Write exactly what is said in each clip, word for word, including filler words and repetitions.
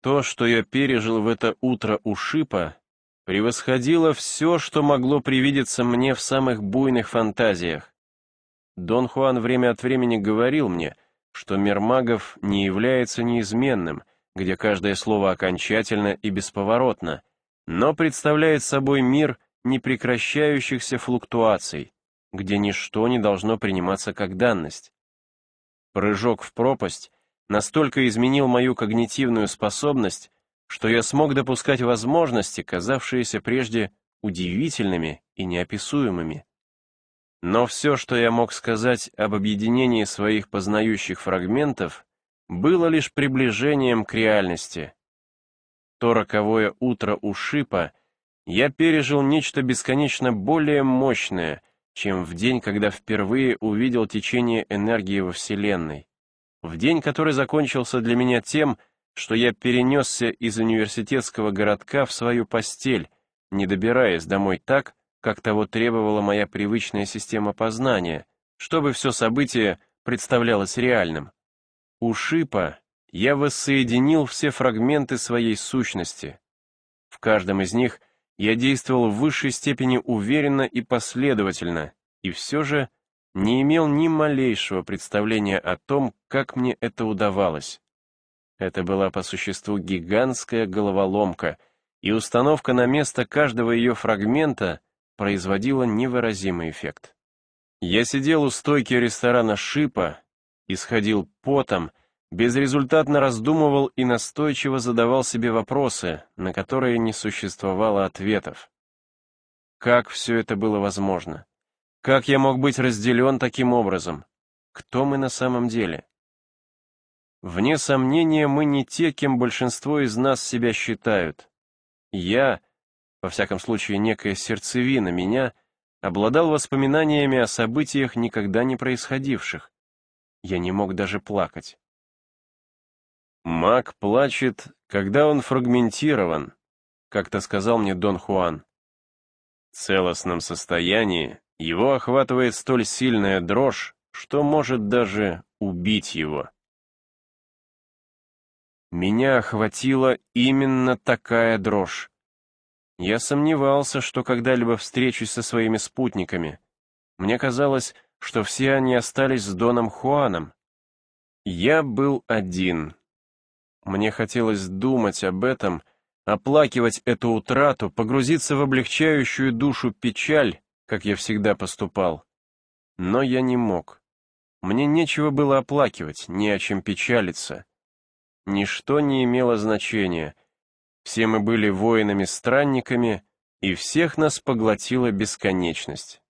То, что я пережил в это утро у Шипа, превосходило все, что могло привидеться мне в самых буйных фантазиях. Дон Хуан время от времени говорил мне, что мир магов не является неизменным, где каждое слово окончательно и бесповоротно, но представляет собой мир непрекращающихся флуктуаций, где ничто не должно приниматься как данность. Прыжок в пропасть настолько изменил мою когнитивную способность, что я смог допускать возможности, казавшиеся прежде удивительными и неописуемыми. Но все, что я мог сказать об объединении своих познающих фрагментов, было лишь приближением к реальности. То роковое утро у Шипа я пережил нечто бесконечно более мощное, чем в день, когда впервые увидел течение энергии во Вселенной. В день, который закончился для меня тем, что я перенесся из университетского городка в свою постель, не добираясь домой так, как того требовала моя привычная система познания, чтобы все событие представлялось реальным. У Шипа я воссоединил все фрагменты своей сущности. В каждом из них я действовал в высшей степени уверенно и последовательно, и все же не имел ни малейшего представления о том, как мне это удавалось. Это была по существу гигантская головоломка, и установка на место каждого ее фрагмента производила невыразимый эффект. Я сидел у стойки ресторана Шипа, исходил потом, безрезультатно раздумывал и настойчиво задавал себе вопросы, на которые не существовало ответов. Как все это было возможно? Как я мог быть разделен таким образом? Кто мы на самом деле? Вне сомнения, мы не те, кем большинство из нас себя считают. Я, во всяком случае некая сердцевина меня, обладал воспоминаниями о событиях, никогда не происходивших. Я не мог даже плакать. «Маг плачет, когда он фрагментирован», — как-то сказал мне Дон Хуан. В целостном состоянии его охватывает столь сильная дрожь, что может даже убить его. Меня охватила именно такая дрожь. Я сомневался, что когда-либо встречусь со своими спутниками. Мне казалось, что все они остались с Доном Хуаном. Я был один. Мне хотелось думать об этом, оплакивать эту утрату, погрузиться в облегчающую душу печаль, как я всегда поступал. Но я не мог. Мне нечего было оплакивать, не о чем печалиться. Ничто не имело значения. Все мы были воинами-странниками, и всех нас поглотила бесконечность.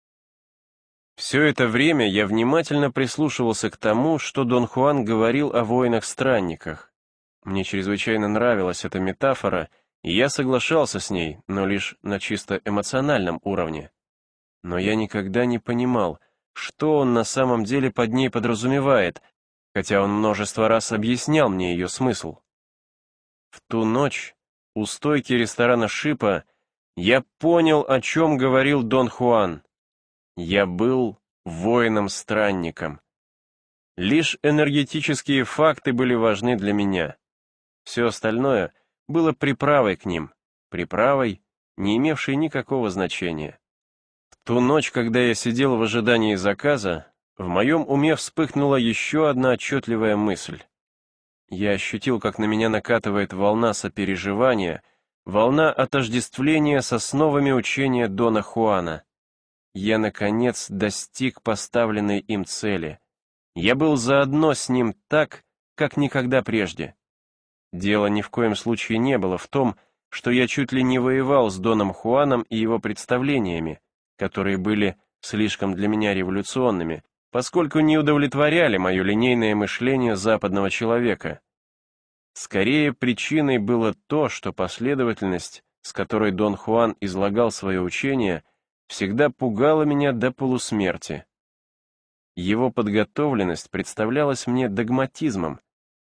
Все это время я внимательно прислушивался к тому, что Дон Хуан говорил о воинах-странниках. Мне чрезвычайно нравилась эта метафора, и я соглашался с ней, но лишь на чисто эмоциональном уровне. Но я никогда не понимал, что он на самом деле под ней подразумевает, хотя он множество раз объяснял мне ее смысл. В ту ночь у стойки ресторана Шипа я понял, о чем говорил Дон Хуан. Я был воином-странником. Лишь энергетические факты были важны для меня. Все остальное было приправой к ним, приправой, не имевшей никакого значения. В ту ночь, когда я сидел в ожидании заказа, в моем уме вспыхнула еще одна отчетливая мысль. Я ощутил, как на меня накатывает волна сопереживания, волна отождествления с основами учения Дона Хуана. Я, наконец, достиг поставленной им цели. Я был заодно с ним так, как никогда прежде. Дело ни в коем случае не было в том, что я чуть ли не воевал с Доном Хуаном и его представлениями, которые были слишком для меня революционными, поскольку не удовлетворяли мое линейное мышление западного человека. Скорее, причиной было то, что последовательность, с которой Дон Хуан излагал свое учение, всегда пугала меня до полусмерти. Его подготовленность представлялась мне догматизмом.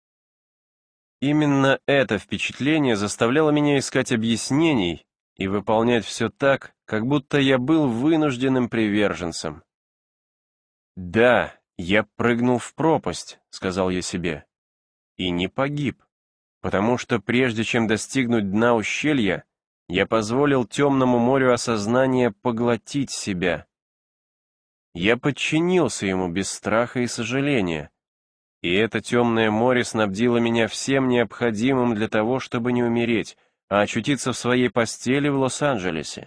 Именно это впечатление заставляло меня искать объяснений и выполнять все так, как будто я был вынужденным приверженцем. «Да, я прыгнул в пропасть», — сказал я себе, — «и не погиб. потому что прежде чем достигнуть дна ущелья, я позволил темному морю осознания поглотить себя. Я подчинился ему без страха и сожаления, и это темное море снабдило меня всем необходимым для того, чтобы не умереть, а очутиться в своей постели в Лос-Анджелесе.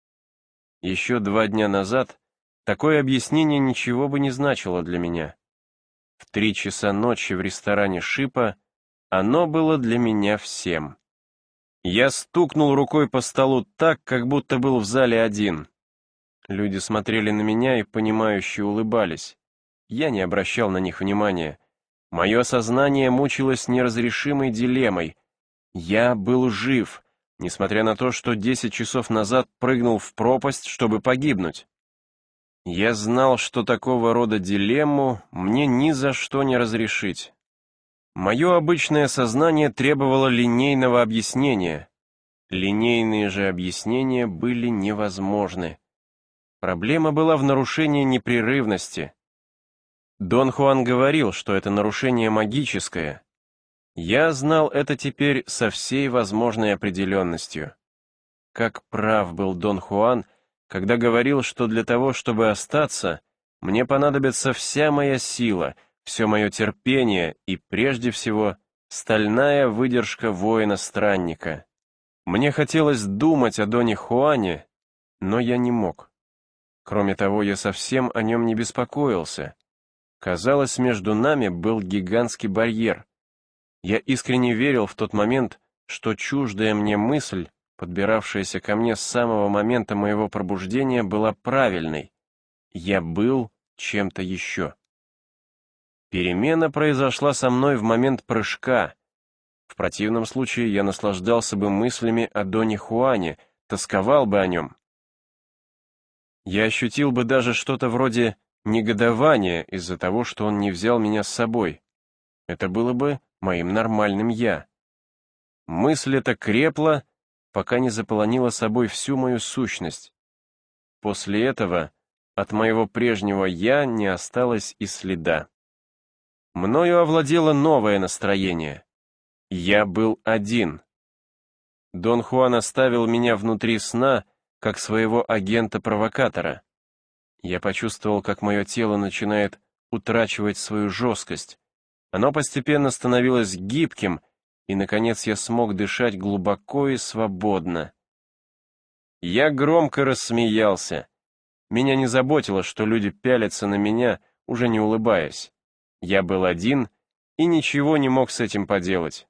Еще два дня назад такое объяснение ничего бы не значило для меня. В три часа ночи в ресторане «Шипа» оно было для меня всем. Я стукнул рукой по столу так, как будто был в зале один. Люди смотрели на меня и понимающе улыбались. Я не обращал на них внимания. Мое сознание мучилось неразрешимой дилеммой. Я был жив, несмотря на то, что десять часов назад прыгнул в пропасть, чтобы погибнуть. Я знал, что такого рода дилемму мне ни за что не разрешить. Мое обычное сознание требовало линейного объяснения. Линейные же объяснения были невозможны. Проблема была в нарушении непрерывности. Дон Хуан говорил, что это нарушение магическое. Я знал это теперь со всей возможной определенностью. Как прав был Дон Хуан, когда говорил, что для того, чтобы остаться, мне понадобится вся моя сила, все мое терпение и, прежде всего, стальная выдержка воина-странника. Мне хотелось думать о Доне Хуане, но я не мог. Кроме того, я совсем о нем не беспокоился. Казалось, между нами был гигантский барьер. Я искренне верил в тот момент, что чуждая мне мысль, подбиравшаяся ко мне с самого момента моего пробуждения, была правильной. Я был чем-то еще. Перемена произошла со мной в момент прыжка. В противном случае я наслаждался бы мыслями о Доне Хуане, тосковал бы о нем. Я ощутил бы даже что-то вроде негодования из-за того, что он не взял меня с собой. Это было бы моим нормальным «я». Мысль эта крепла, пока не заполонила собой всю мою сущность. После этого от моего прежнего «я» не осталось и следа. Мною овладело новое настроение. Я был один. Дон Хуан оставил меня внутри сна, как своего агента-провокатора. Я почувствовал, как мое тело начинает утрачивать свою жесткость. Оно постепенно становилось гибким, и, наконец, я смог дышать глубоко и свободно. Я громко рассмеялся. Меня не заботило, что люди пялятся на меня, уже не улыбаясь. Я был один и ничего не мог с этим поделать.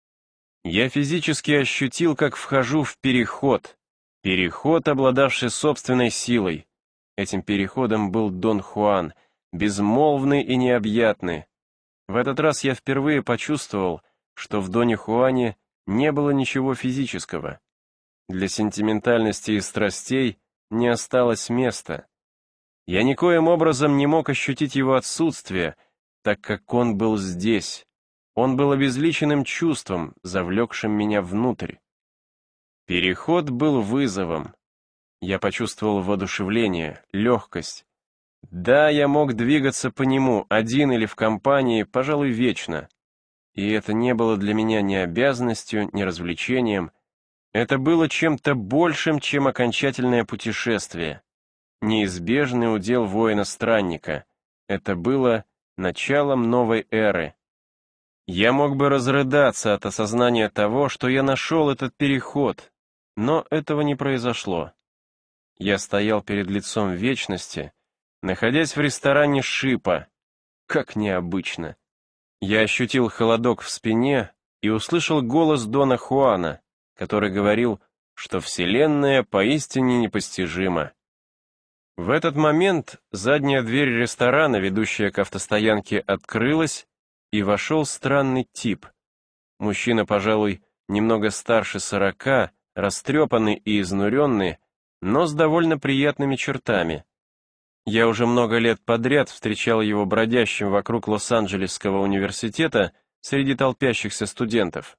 Я физически ощутил, как вхожу в переход. Переход, обладавший собственной силой. Этим переходом был Дон Хуан, безмолвный и необъятный. В этот раз я впервые почувствовал, что в Доне Хуане не было ничего физического. Для сентиментальности и страстей не осталось места. Я никоим образом не мог ощутить его отсутствие, так как он был здесь. Он был обезличенным чувством, завлекшим меня внутрь. Переход был вызовом. Я почувствовал воодушевление, легкость. Да, я мог двигаться по нему, один или в компании, пожалуй, вечно. И это не было для меня ни обязанностью, ни развлечением. Это было чем-то большим, чем окончательное путешествие. Неизбежный удел воина-странника. Это было началом новой эры. Я мог бы разрыдаться от осознания того, что я нашел этот переход, но этого не произошло. Я стоял перед лицом вечности, находясь в ресторане «Шипа». Как необычно. Я ощутил холодок в спине и услышал голос Дона Хуана, который говорил, что Вселенная поистине непостижима. В этот момент задняя дверь ресторана, ведущая к автостоянке, открылась, и вошел странный тип. Мужчина, пожалуй, немного старше сорока, растрепанный и изнуренный, но с довольно приятными чертами. Я уже много лет подряд встречал его бродящим вокруг Лос-Анджелесского университета среди толпящихся студентов.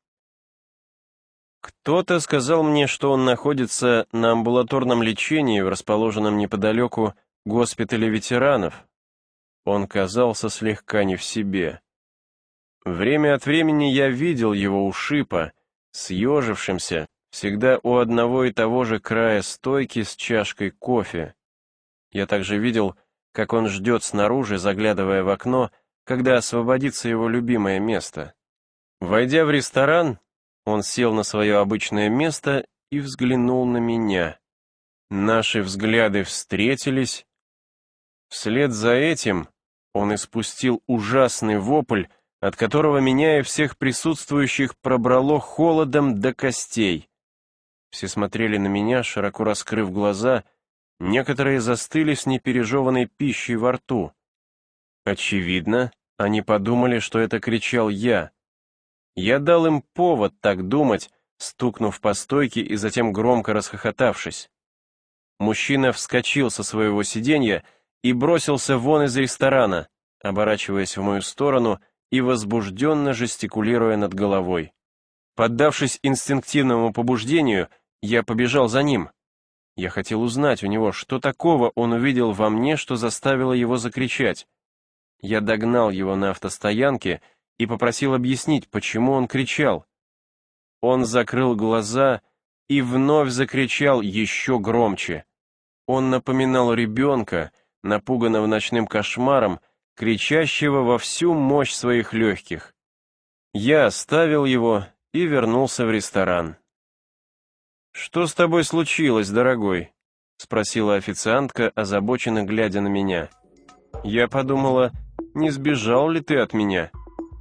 Кто-то сказал мне, что он находится на амбулаторном лечении в расположенном неподалеку госпитале ветеранов. Он казался слегка не в себе. Время от времени я видел его у шипа, съежившимся, всегда у одного и того же края стойки с чашкой кофе. Я также видел, как он ждет снаружи, заглядывая в окно, когда освободится его любимое место. Войдя в ресторан, он сел на свое обычное место и взглянул на меня. Наши взгляды встретились. Вслед за этим он испустил ужасный вопль, от которого меня и всех присутствующих пробрало холодом до костей. Все смотрели на меня, широко раскрыв глаза, некоторые застыли с непережеванной пищей во рту. Очевидно, они подумали, что это кричал я. Я дал им повод так думать, стукнув по стойке и затем громко расхохотавшись. Мужчина вскочил со своего сиденья и бросился вон из ресторана, оборачиваясь в мою сторону и возбужденно жестикулируя над головой. Поддавшись инстинктивному побуждению, я побежал за ним. Я хотел узнать у него, что такого он увидел во мне, что заставило его закричать. Я догнал его на автостоянке и попросил объяснить, почему он кричал. Он закрыл глаза и вновь закричал еще громче. Он напоминал ребенка, напуганного ночным кошмаром, кричащего во всю мощь своих легких. Я оставил его и вернулся в ресторан. «Что с тобой случилось, дорогой?» — спросила официантка, озабоченно глядя на меня. Я подумала, не сбежал ли ты от меня?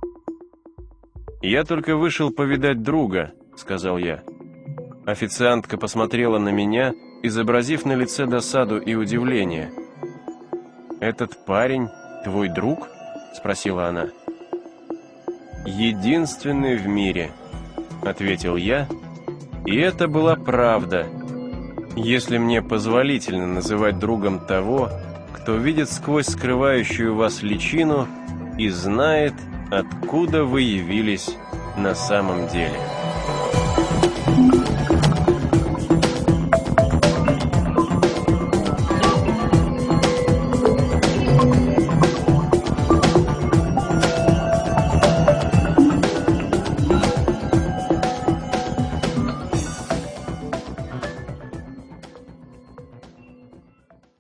«Я только вышел повидать друга», — сказал я. Официантка посмотрела на меня, изобразив на лице досаду и удивление. «Этот парень твой друг?» — спросила она. «Единственный в мире», — ответил я, и это была правда, если мне позволительно называть другом того, кто видит сквозь скрывающую вас личину и знает, откуда вы явились на самом деле.